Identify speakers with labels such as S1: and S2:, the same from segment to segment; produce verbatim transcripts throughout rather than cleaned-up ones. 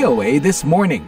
S1: O A This Morning.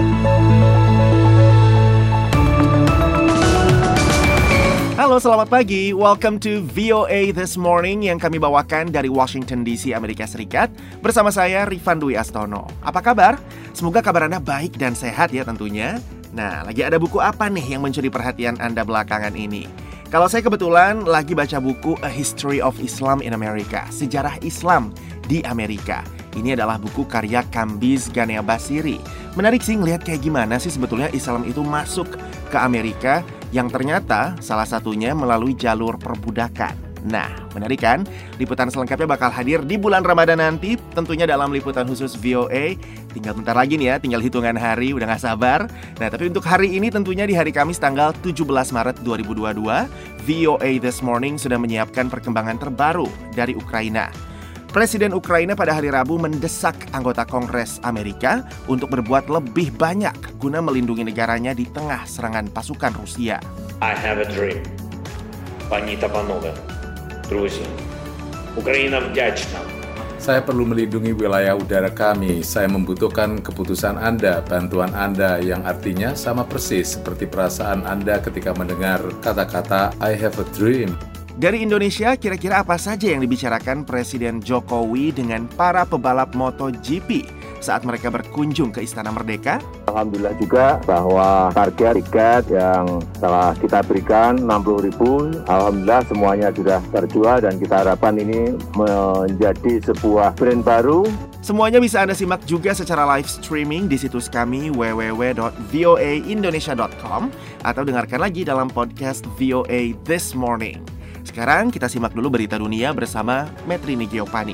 S2: Halo, selamat pagi. Welcome to V O A This Morning yang kami bawakan dari Washington D C, Amerika Serikat. Bersama saya, Rifan Dwi Astono. Apa kabar? Semoga kabar Anda baik dan sehat ya tentunya. Nah, lagi ada buku apa nih yang mencuri perhatian Anda belakangan ini? Kalau saya kebetulan lagi baca buku A History of Islam in America, Sejarah Islam di Amerika. Ini adalah buku karya Kambiz Ghanea Basiri. Menarik sih ngelihat kayak gimana sih sebetulnya Islam itu masuk ke Amerika, yang ternyata salah satunya melalui jalur perbudakan. Nah, menarik kan? Liputan selengkapnya bakal hadir di bulan Ramadan nanti, tentunya dalam liputan khusus V O A. Tinggal bentar lagi nih ya, tinggal hitungan hari, udah gak sabar. Nah, tapi untuk hari ini tentunya di hari Kamis tanggal tujuh belas Maret dua ribu dua puluh dua, V O A This Morning sudah menyiapkan perkembangan terbaru dari Ukraina. Presiden Ukraina pada hari Rabu mendesak anggota Kongres Amerika untuk berbuat lebih banyak guna melindungi negaranya di tengah serangan pasukan Rusia.
S3: I have a dream. Пані та панове, друзі, Україна вдячна.
S4: Saya perlu melindungi wilayah udara kami. Saya membutuhkan keputusan Anda, bantuan Anda, yang artinya sama persis seperti perasaan Anda ketika mendengar kata-kata I have a dream.
S2: Dari Indonesia, kira-kira apa saja yang dibicarakan Presiden Jokowi dengan para pebalap MotoGP saat mereka berkunjung ke Istana Merdeka?
S5: Alhamdulillah juga bahwa target tiket yang telah kita berikan enam puluh ribu, Alhamdulillah semuanya sudah terjual dan kita harapkan ini menjadi sebuah brand baru.
S2: Semuanya bisa Anda simak juga secara live streaming di situs kami w w w dot v o a indonesia dot com atau dengarkan lagi dalam podcast V O A This Morning. Sekarang kita simak dulu berita dunia bersama Metrini Giopani.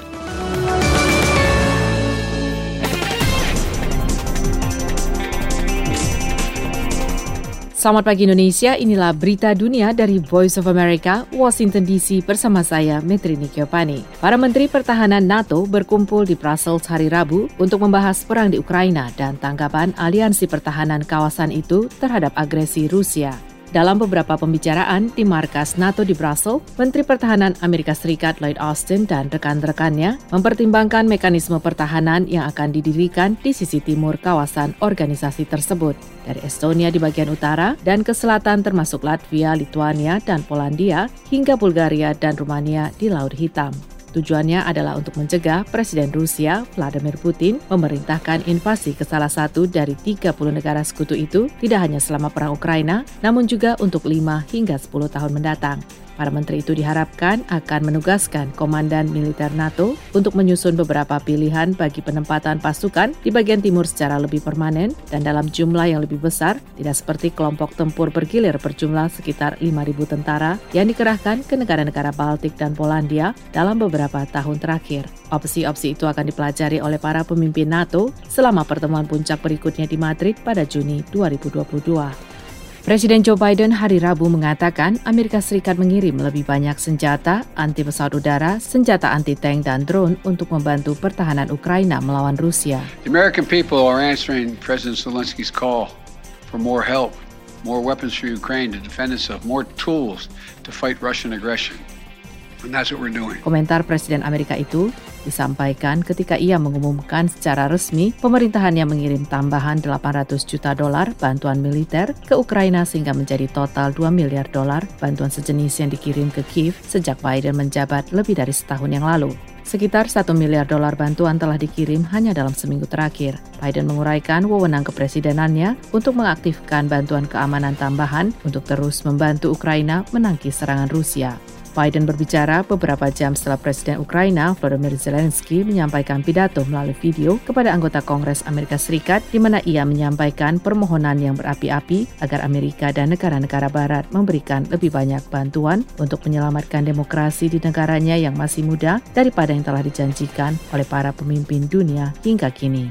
S6: Selamat pagi Indonesia, inilah berita dunia dari Voice of America, Washington D C bersama saya, Metrini Giopani. Para Menteri Pertahanan NATO berkumpul di Brussels hari Rabu untuk membahas perang di Ukraina dan tanggapan aliansi pertahanan kawasan itu terhadap agresi Rusia. Dalam beberapa pembicaraan di markas NATO di Brussels, Menteri Pertahanan Amerika Serikat Lloyd Austin dan rekan-rekannya mempertimbangkan mekanisme pertahanan yang akan didirikan di sisi timur kawasan organisasi tersebut, dari Estonia di bagian utara dan ke selatan termasuk Latvia, Lithuania, dan Polandia, hingga Bulgaria dan Rumania di Laut Hitam. Tujuannya adalah untuk mencegah Presiden Rusia, Vladimir Putin, memerintahkan invasi ke salah satu dari tiga puluh negara sekutu itu tidak hanya selama perang Ukraina, namun juga untuk lima hingga sepuluh tahun mendatang. Para menteri itu diharapkan akan menugaskan Komandan Militer NATO untuk menyusun beberapa pilihan bagi penempatan pasukan di bagian timur secara lebih permanen dan dalam jumlah yang lebih besar, tidak seperti kelompok tempur bergilir berjumlah sekitar lima ribu tentara yang dikerahkan ke negara-negara Baltik dan Polandia dalam beberapa tahun terakhir. Opsi-opsi itu akan dipelajari oleh para pemimpin NATO selama pertemuan puncak berikutnya di Madrid pada Juni dua ribu dua puluh dua. Presiden Joe Biden hari Rabu mengatakan Amerika Serikat mengirim lebih banyak senjata, anti pesawat udara, senjata anti-tank, dan drone untuk membantu pertahanan Ukraina melawan Rusia.
S7: The American people are answering President Zelensky's call for more help, more weapons for Ukraine to defend itself, more tools to fight Russian aggression. And that's what we're doing.
S6: Komentar Presiden Amerika itu disampaikan ketika ia mengumumkan secara resmi pemerintahannya mengirim tambahan delapan ratus juta dolar bantuan militer ke Ukraina sehingga menjadi total dua miliar dolar bantuan sejenis yang dikirim ke Kiev sejak Biden menjabat lebih dari setahun yang lalu. Sekitar satu miliar dolar bantuan telah dikirim hanya dalam seminggu terakhir. Biden menguraikan wewenang kepresidenannya untuk mengaktifkan bantuan keamanan tambahan untuk terus membantu Ukraina menangkis serangan Rusia. Biden berbicara beberapa jam setelah Presiden Ukraina, Volodymyr Zelensky, menyampaikan pidato melalui video kepada anggota Kongres Amerika Serikat di mana ia menyampaikan permohonan yang berapi-api agar Amerika dan negara-negara Barat memberikan lebih banyak bantuan untuk menyelamatkan demokrasi di negaranya yang masih muda daripada yang telah dijanjikan oleh para pemimpin dunia hingga kini.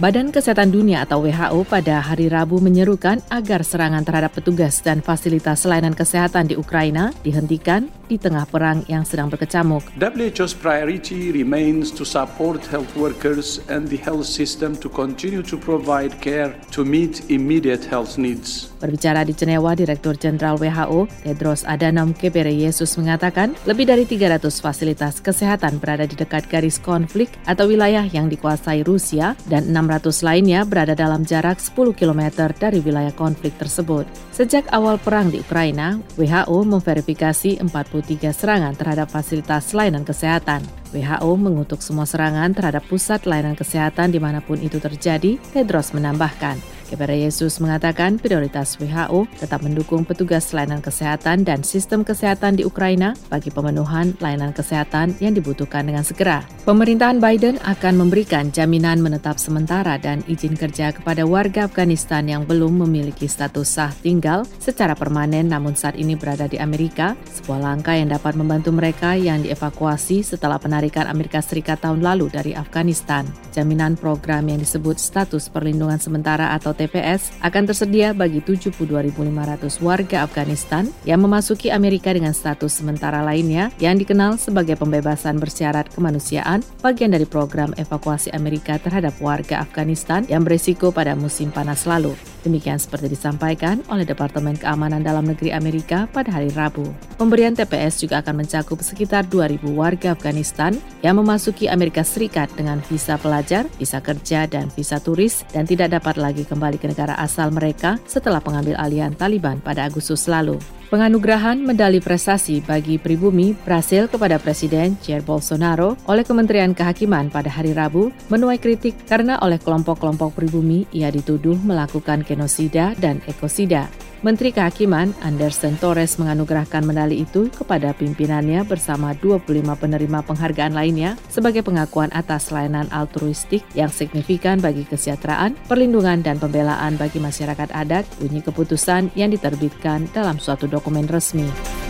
S6: Badan Kesehatan Dunia atau W H O pada hari Rabu menyerukan agar serangan terhadap petugas dan fasilitas layanan kesehatan di Ukraina dihentikan di tengah perang yang sedang berkecamuk.
S1: W H O's priority remains to support health workers and the health system to continue to provide care to meet immediate health needs.
S6: Berbicara di Jenewa, Direktur Jenderal W H O, Tedros Adhanom Ghebreyesus mengatakan lebih dari tiga ratus fasilitas kesehatan berada di dekat garis konflik atau wilayah yang dikuasai Rusia dan enam ratus lainnya berada dalam jarak sepuluh kilometer dari wilayah konflik tersebut. Sejak awal perang di Ukraina, W H O memverifikasi empat puluh tiga serangan terhadap fasilitas layanan kesehatan. W H O mengutuk semua serangan terhadap pusat layanan kesehatan dimanapun itu terjadi, Tedros menambahkan. Ghebreyesus mengatakan prioritas W H O tetap mendukung petugas layanan kesehatan dan sistem kesehatan di Ukraina bagi pemenuhan layanan kesehatan yang dibutuhkan dengan segera. Pemerintahan Biden akan memberikan jaminan menetap sementara dan izin kerja kepada warga Afghanistan yang belum memiliki status sah tinggal secara permanen namun saat ini berada di Amerika, sebuah langkah yang dapat membantu mereka yang dievakuasi setelah penarikan Amerika Serikat tahun lalu dari Afghanistan. Jaminan program yang disebut status perlindungan sementara atau T P S akan tersedia bagi tujuh puluh dua ribu lima ratus warga Afghanistan yang memasuki Amerika dengan status sementara lainnya yang dikenal sebagai pembebasan bersyarat kemanusiaan, bagian dari program evakuasi Amerika terhadap warga Afghanistan yang berisiko pada musim panas lalu. Demikian seperti disampaikan oleh Departemen Keamanan Dalam Negeri Amerika pada hari Rabu. Pemberian T P S juga akan mencakup sekitar dua ribu warga Afghanistan yang memasuki Amerika Serikat dengan visa pelajar, visa kerja, dan visa turis dan tidak dapat lagi kembali ke negara asal mereka setelah pengambil alihan Taliban pada Agustus lalu. Penganugerahan medali prestasi bagi pribumi Brasil kepada Presiden Jair Bolsonaro oleh Kementerian Kehakiman pada hari Rabu menuai kritik karena oleh kelompok-kelompok pribumi ia dituduh melakukan genosida dan ekosida. Menteri Kehakiman Anderson Torres menganugerahkan medali itu kepada pimpinannya bersama dua puluh lima penerima penghargaan lainnya sebagai pengakuan atas layanan altruistik yang signifikan bagi kesejahteraan, perlindungan, dan pembelaan bagi masyarakat adat, bunyi keputusan yang diterbitkan dalam suatu dokumen resmi.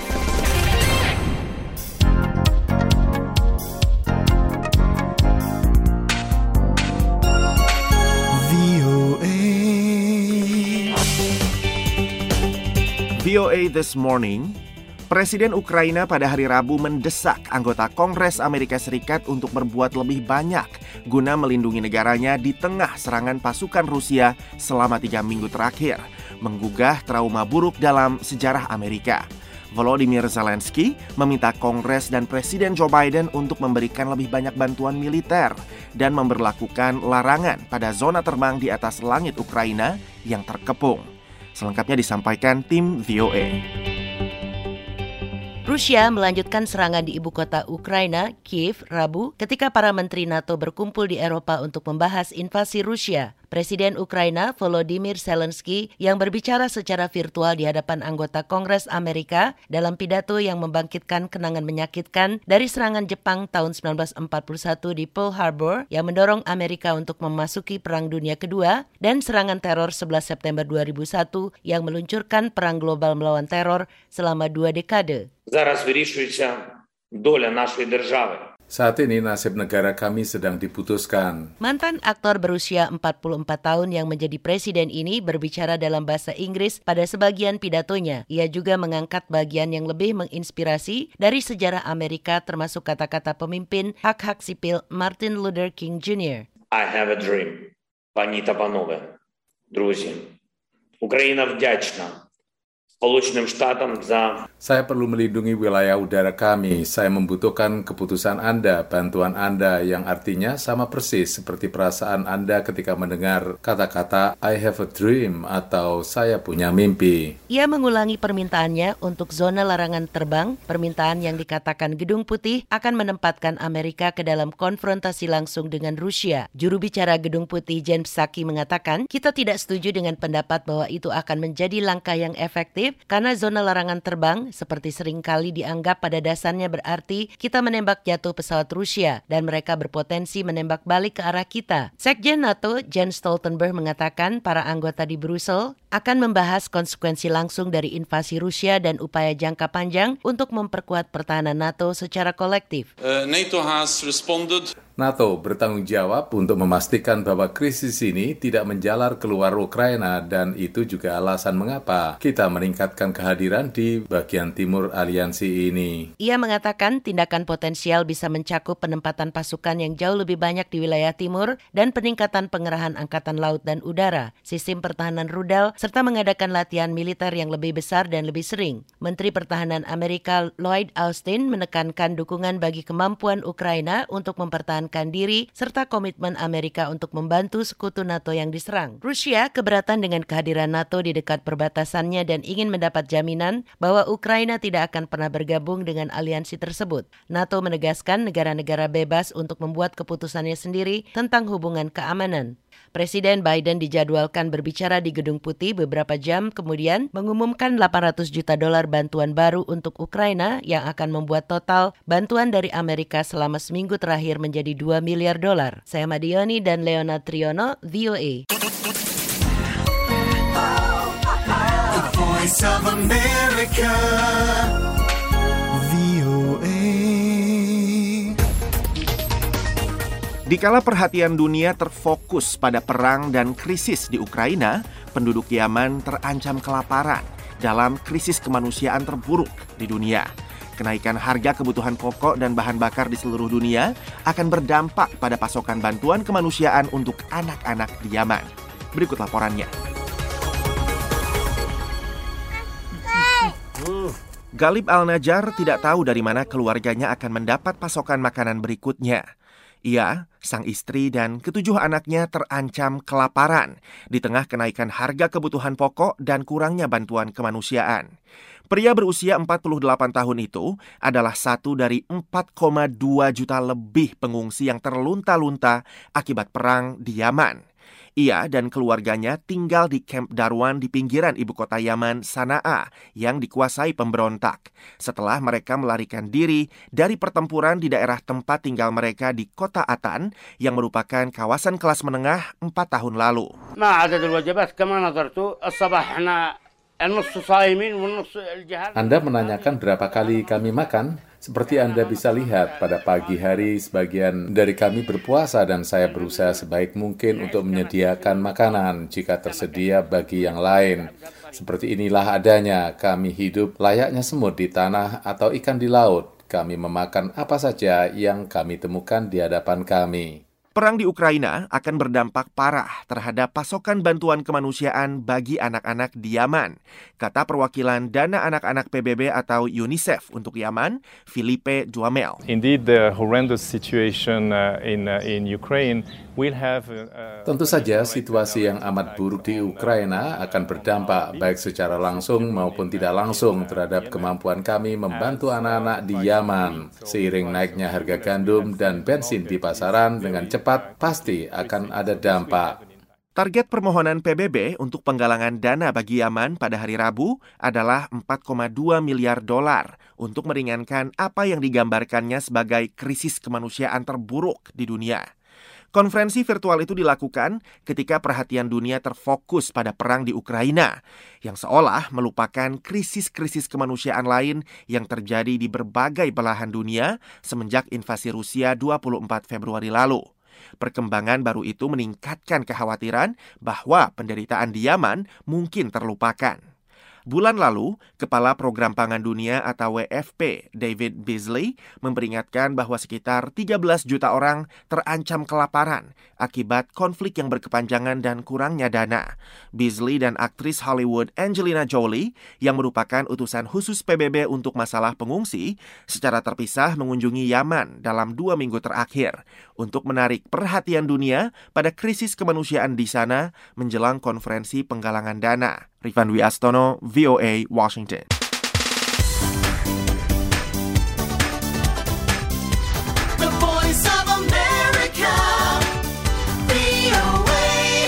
S2: V O A This Morning, Presiden Ukraina pada hari Rabu mendesak anggota Kongres Amerika Serikat untuk berbuat lebih banyak guna melindungi negaranya di tengah serangan pasukan Rusia selama tiga minggu terakhir, menggugah trauma buruk dalam sejarah Amerika. Volodymyr Zelensky meminta Kongres dan Presiden Joe Biden untuk memberikan lebih banyak bantuan militer dan memberlakukan larangan pada zona terbang di atas langit Ukraina yang terkepung. Selengkapnya disampaikan tim V O A.
S8: Rusia melanjutkan serangan di ibu kota Ukraina, Kiev, Rabu ketika para menteri NATO berkumpul di Eropa untuk membahas invasi Rusia. Presiden Ukraina Volodymyr Zelensky yang berbicara secara virtual di hadapan anggota Kongres Amerika dalam pidato yang membangkitkan kenangan menyakitkan dari serangan Jepang tahun sembilan belas empat puluh satu di Pearl Harbor yang mendorong Amerika untuk memasuki Perang Dunia Kedua dan serangan teror sebelas September dua ribu satu yang meluncurkan perang global melawan teror selama dua dekade.
S3: Зараз вирішується доля нашої держави.
S4: Saat ini nasib negara kami sedang diputuskan.
S8: Mantan aktor berusia empat puluh empat tahun yang menjadi presiden ini berbicara dalam bahasa Inggris pada sebagian pidatonya. Ia juga mengangkat bagian yang lebih menginspirasi dari sejarah Amerika termasuk kata-kata pemimpin hak-hak sipil Martin Luther King Junior
S3: I have a dream. Пані та панове, друзі, Україна вдячна Сполученим Штатам за...
S4: Saya perlu melindungi wilayah udara kami. Saya membutuhkan keputusan Anda, bantuan Anda, yang artinya sama persis seperti perasaan Anda ketika mendengar kata-kata I have a dream atau saya punya mimpi.
S8: Ia mengulangi permintaannya untuk zona larangan terbang, permintaan yang dikatakan Gedung Putih akan menempatkan Amerika ke dalam konfrontasi langsung dengan Rusia. Juru bicara Gedung Putih Jen Psaki mengatakan, kita tidak setuju dengan pendapat bahwa itu akan menjadi langkah yang efektif karena zona larangan terbang seperti seringkali dianggap pada dasarnya berarti kita menembak jatuh pesawat Rusia dan mereka berpotensi menembak balik ke arah kita. Sekjen NATO Jens Stoltenberg mengatakan para anggota di Brussel akan membahas konsekuensi langsung dari invasi Rusia dan upaya jangka panjang untuk memperkuat pertahanan NATO secara kolektif.
S9: Uh, NATO has responded.
S4: NATO bertanggung jawab untuk memastikan bahwa krisis ini tidak menjalar keluar Ukraina dan itu juga alasan mengapa kita meningkatkan kehadiran di bagian timur aliansi ini.
S8: Ia mengatakan tindakan potensial bisa mencakup penempatan pasukan yang jauh lebih banyak di wilayah timur dan peningkatan pengerahan angkatan laut dan udara, sistem pertahanan rudal, serta mengadakan latihan militer yang lebih besar dan lebih sering. Menteri Pertahanan Amerika Lloyd Austin menekankan dukungan bagi kemampuan Ukraina untuk mempertahankan diri serta komitmen Amerika untuk membantu sekutu NATO yang diserang. Rusia keberatan dengan kehadiran NATO di dekat perbatasannya dan ingin mendapat jaminan bahwa Ukraina tidak akan pernah bergabung dengan aliansi tersebut. NATO menegaskan negara-negara bebas untuk membuat keputusannya sendiri tentang hubungan keamanan. Presiden Biden dijadwalkan berbicara di Gedung Putih beberapa jam kemudian mengumumkan delapan ratus juta dolar bantuan baru untuk Ukraina yang akan membuat total bantuan dari Amerika selama seminggu terakhir menjadi dua miliar dolar. Saya Madioni dan Leona Triono, V O A.
S9: The Voice of America, V O A.
S2: Dikala perhatian dunia terfokus pada perang dan krisis di Ukraina, penduduk Yaman terancam kelaparan dalam krisis kemanusiaan terburuk di dunia. Kenaikan harga kebutuhan pokok dan bahan bakar di seluruh dunia akan berdampak pada pasokan bantuan kemanusiaan untuk anak-anak di Yaman. Berikut laporannya. Galib Al-Najjar tidak tahu dari mana keluarganya akan mendapat pasokan makanan berikutnya. Ia, sang istri, dan ketujuh anaknya terancam kelaparan di tengah kenaikan harga kebutuhan pokok dan kurangnya bantuan kemanusiaan. Pria berusia empat puluh delapan tahun itu adalah satu dari empat koma dua juta lebih pengungsi yang terlunta-lunta akibat perang di Yaman. Ia dan keluarganya tinggal di Camp Darwan di pinggiran ibu kota Yaman, Sana'a, yang dikuasai pemberontak. Setelah mereka melarikan diri dari pertempuran di daerah tempat tinggal mereka di kota Atan, yang merupakan kawasan kelas menengah empat tahun lalu.
S4: Anda menanyakan berapa kali kami makan? Seperti Anda bisa lihat, pada pagi hari sebagian dari kami berpuasa dan saya berusaha sebaik mungkin untuk menyediakan makanan jika tersedia bagi yang lain. Seperti inilah adanya, kami hidup layaknya semut di tanah atau ikan di laut. Kami memakan apa saja yang kami temukan di hadapan kami.
S2: Perang di Ukraina akan berdampak parah terhadap pasokan bantuan kemanusiaan bagi anak-anak di Yaman, kata perwakilan Dana Anak-anak P B B atau UNICEF untuk Yaman, Philippe Duhamel.
S10: Indeed, the horrendous situation uh, in uh, in Ukraine will have. Uh,
S4: Tentu saja situasi yang amat buruk di Ukraina akan berdampak baik secara langsung maupun tidak langsung terhadap kemampuan kami membantu anak-anak di Yaman. Seiring naiknya harga gandum dan bensin di pasaran dengan cepat cepat pasti akan ada dampak.
S2: Target permohonan P B B untuk penggalangan dana bagi Yaman pada hari Rabu adalah empat koma dua miliar dolar untuk meringankan apa yang digambarkannya sebagai krisis kemanusiaan terburuk di dunia. Konferensi virtual itu dilakukan ketika perhatian dunia terfokus pada perang di Ukraina, yang seolah melupakan krisis-krisis kemanusiaan lain yang terjadi di berbagai belahan dunia semenjak invasi Rusia dua puluh empat Februari lalu. Perkembangan baru itu meningkatkan kekhawatiran bahwa penderitaan di Yaman mungkin terlupakan. Bulan lalu, Kepala Program Pangan Dunia atau W F P, David Beasley, memperingatkan bahwa sekitar tiga belas juta orang terancam kelaparan akibat konflik yang berkepanjangan dan kurangnya dana. Beasley dan aktris Hollywood Angelina Jolie, yang merupakan utusan khusus P B B untuk masalah pengungsi, secara terpisah mengunjungi Yaman dalam dua minggu terakhir untuk menarik perhatian dunia pada krisis kemanusiaan di sana menjelang konferensi penggalangan dana. Rifan Dwi Astono, V O A, Washington.
S9: The Voice of America, V O A.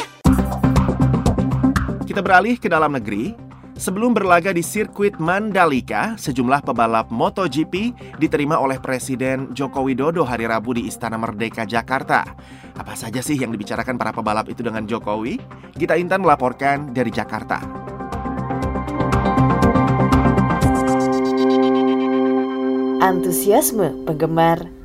S2: Kita beralih ke dalam negeri. Sebelum berlaga di sirkuit Mandalika, sejumlah pebalap MotoGP diterima oleh Presiden Joko Widodo hari Rabu di Istana Merdeka, Jakarta. Apa saja sih yang dibicarakan para pebalap itu dengan Jokowi? Gita Intan melaporkan dari Jakarta.
S11: Antusiasme penggemar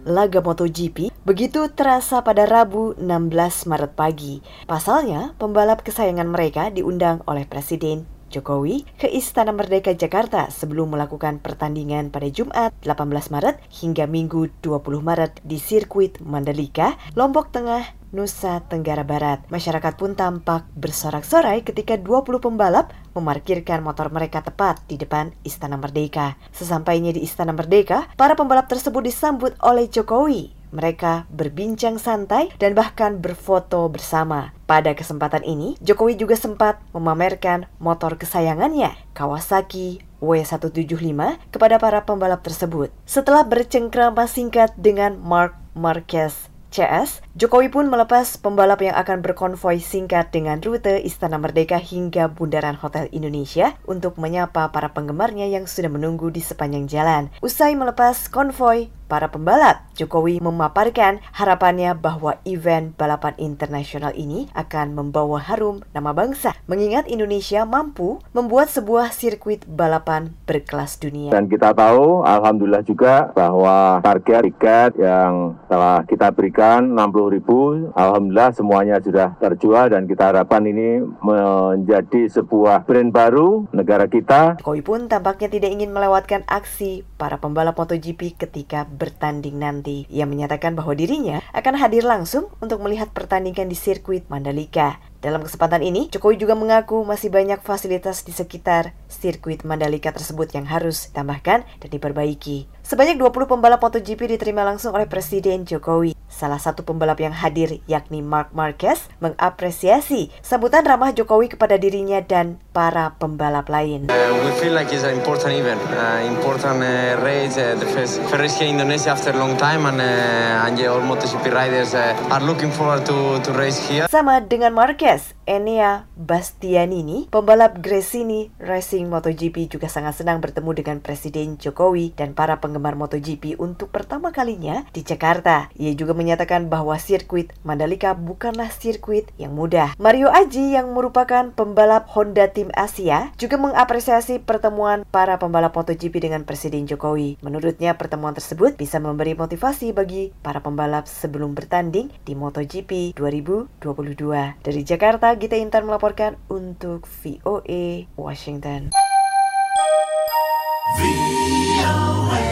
S11: laga MotoGP begitu terasa pada Rabu enam belas Maret pagi. Pasalnya, pembalap kesayangan mereka diundang oleh Presiden Jokowi ke Istana Merdeka Jakarta sebelum melakukan pertandingan pada Jumat delapan belas Maret hingga Minggu dua puluh Maret di sirkuit Mandalika, Lombok Tengah, Nusa Tenggara Barat. Masyarakat pun tampak bersorak-sorai ketika dua puluh pembalap memarkirkan motor mereka tepat di depan Istana Merdeka. Sesampainya di Istana Merdeka, para pembalap tersebut disambut oleh Jokowi. Mereka berbincang santai dan bahkan berfoto bersama. Pada kesempatan ini, Jokowi juga sempat memamerkan motor kesayangannya, Kawasaki W seratus tujuh puluh lima, kepada para pembalap tersebut. Setelah bercengkrama singkat dengan Marc Marquez C S, Jokowi pun melepas pembalap yang akan berkonvoi singkat dengan rute Istana Merdeka hingga Bundaran Hotel Indonesia untuk menyapa para penggemarnya yang sudah menunggu di sepanjang jalan. Usai melepas konvoi para pembalap, Jokowi memaparkan harapannya bahwa event balapan internasional ini akan membawa harum nama bangsa, mengingat Indonesia mampu membuat sebuah sirkuit balapan berkelas dunia.
S5: Dan kita tahu, alhamdulillah juga bahwa target tiket yang telah kita berikan enam puluh ribu, alhamdulillah semuanya sudah terjual dan kita harapkan ini menjadi sebuah brand baru negara kita.
S11: Jokowi pun tampaknya tidak ingin melewatkan aksi para pembalap MotoGP ketika bertanding nanti. Ia menyatakan bahwa dirinya akan hadir langsung untuk melihat pertandingan di sirkuit Mandalika. Dalam kesempatan ini, Jokowi juga mengaku masih banyak fasilitas di sekitar sirkuit Mandalika tersebut yang harus ditambahkan dan diperbaiki. Sebanyak dua puluh pembalap MotoGP diterima langsung oleh Presiden Jokowi. Salah satu pembalap yang hadir, yakni Marc Marquez, mengapresiasi sambutan ramah Jokowi kepada dirinya dan para pembalap lain.
S12: Uh, we feel like it's an important event, uh, important uh, race, uh, the first, first here in Indonesia after a long time, and, uh, and yeah, all MotoGP riders uh, are looking forward to, to race here.
S11: Sama dengan Marquez, Enea Bastianini, pembalap Gresini Racing MotoGP, juga sangat senang bertemu dengan Presiden Jokowi dan para penggemar MotoGP untuk pertama kalinya di Jakarta. Ia juga menyatakan bahwa sirkuit Mandalika bukanlah sirkuit yang mudah. Mario Aji yang merupakan pembalap Honda Tim Asia juga mengapresiasi pertemuan para pembalap MotoGP dengan Presiden Jokowi. Menurutnya pertemuan tersebut bisa memberi motivasi bagi para pembalap sebelum bertanding di MotoGP dua ribu dua puluh dua. Dari Jakarta, Gita Intan melaporkan untuk V O A Washington. V O A